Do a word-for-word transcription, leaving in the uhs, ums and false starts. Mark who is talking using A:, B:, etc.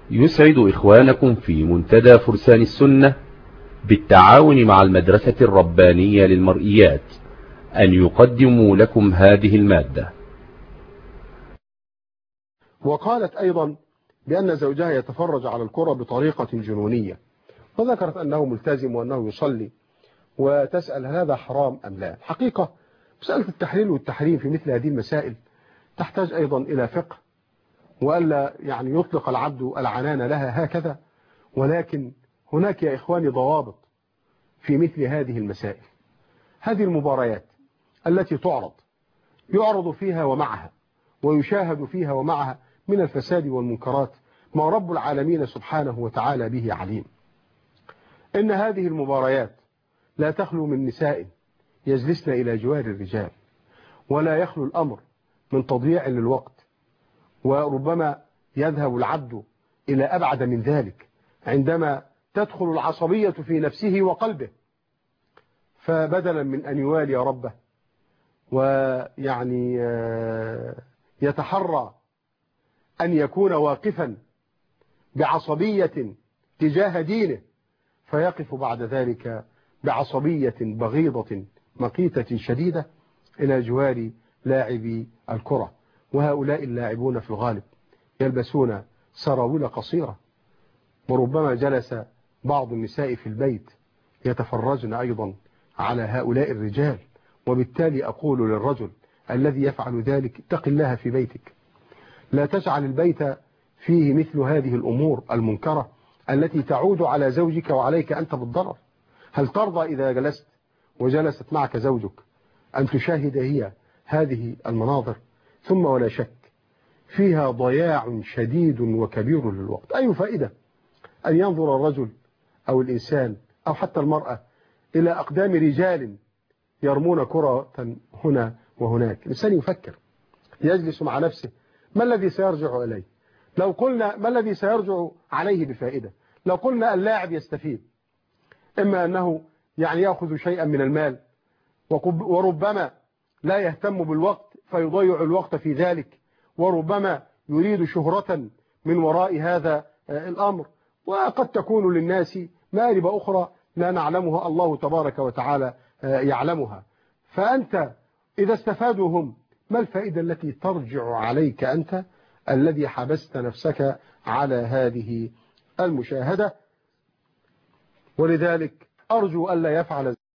A: يسعد إخوانكم في منتدى فرسان السنة بالتعاون مع المدرسة الربانية للمرئيات أن يقدموا لكم هذه المادة.
B: وقالت أيضا بأن زوجها يتفرج على الكرة بطريقة جنونية، وذكرت أنه ملتزم وأنه يصلي، وتسأل هل هذا حرام أم لا. حقيقة مسألة التحليل والتحريم في مثل هذه المسائل تحتاج أيضا إلى فقه، وألا يعني يطلق العبد العنان لها هكذا، ولكن هناك يا إخواني ضوابط في مثل هذه المسائل. هذه المباريات التي تعرض يعرض فيها ومعها ويشاهد فيها ومعها من الفساد والمنكرات ما رب العالمين سبحانه وتعالى به عليم. إن هذه المباريات لا تخلو من نساء يجلسن إلى جوار الرجال، ولا يخلو الأمر من تضييع للوقت، وربما يذهب العبد إلى أبعد من ذلك عندما تدخل العصبية في نفسه وقلبه، فبدلا من أن يوالي ربه ويعني يتحرى أن يكون واقفا بعصبية تجاه دينه، فيقف بعد ذلك بعصبية بغيضة مقيتة شديدة إلى جوار لاعبي الكرة. وهؤلاء اللاعبون في الغالب يلبسون سراويل قصيرة، وربما جلس بعض النساء في البيت يتفرجن أيضا على هؤلاء الرجال. وبالتالي أقول للرجل الذي يفعل ذلك: اتق الله في بيتك، لا تجعل البيت فيه مثل هذه الأمور المنكرة التي تعود على زوجك وعليك أنت بالضرر. هل ترضى إذا جلست وجلست معك زوجك أن تشاهد هي هذه المناظر؟ ثم ولا شك فيها ضياع شديد وكبير للوقت. أي فائدة أن ينظر الرجل أو الإنسان أو حتى المرأة إلى أقدام رجال يرمون كرة هنا وهناك؟ الإنسان يفكر، يجلس مع نفسه: ما الذي سيرجع إليه؟ لو قلنا ما الذي سيرجع عليه بفائدة؟ لو قلنا اللاعب يستفيد، إما أنه يعني يأخذ شيئا من المال، وربما لا يهتم بالوقت فيضيع الوقت في ذلك، وربما يريد شهرة من وراء هذا الأمر، وقد تكون للناس مآرب أخرى لا نعلمها، الله تبارك وتعالى يعلمها. فأنت إذا استفادوا هم، ما الفائدة التي ترجع عليك أنت الذي حبست نفسك على هذه المشاهدة؟ ولذلك أرجو ألا يفعل